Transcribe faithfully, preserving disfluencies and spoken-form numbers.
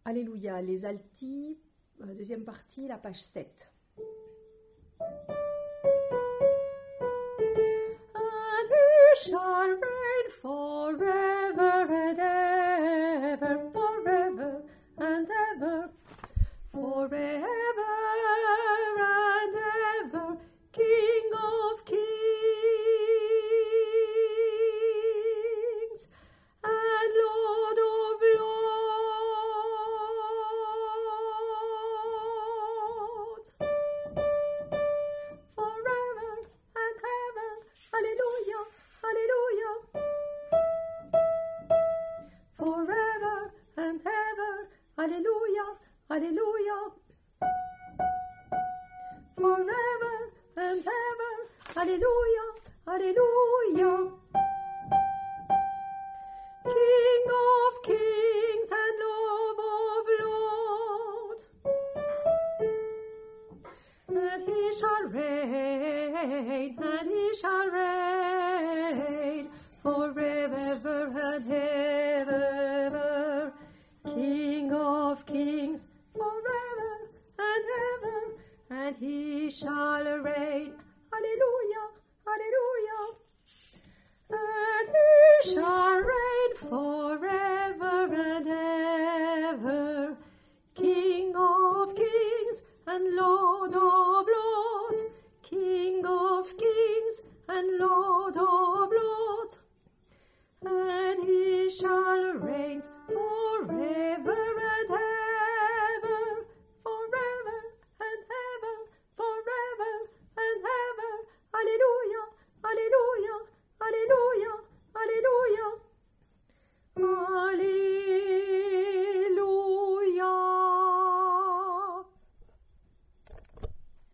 Alléluia, les altis, euh, deuxième partie, la page sept. And he shall reign forever and ever, forever and ever, forever and ever, King of kings and Lord of lords, forever and ever. Hallelujah, hallelujah, forever and ever. Hallelujah, hallelujah, forever and ever. Hallelujah, hallelujah. King of kings and Lord of lords, and he shall reign, and he shall reign forever and ever. King of kings forever and ever, and he shall reign. Hallelujah, hallelujah. And he shall reign forever and ever, King of kings and Lord of lords, King of kings and Lord of lords, and he shall reign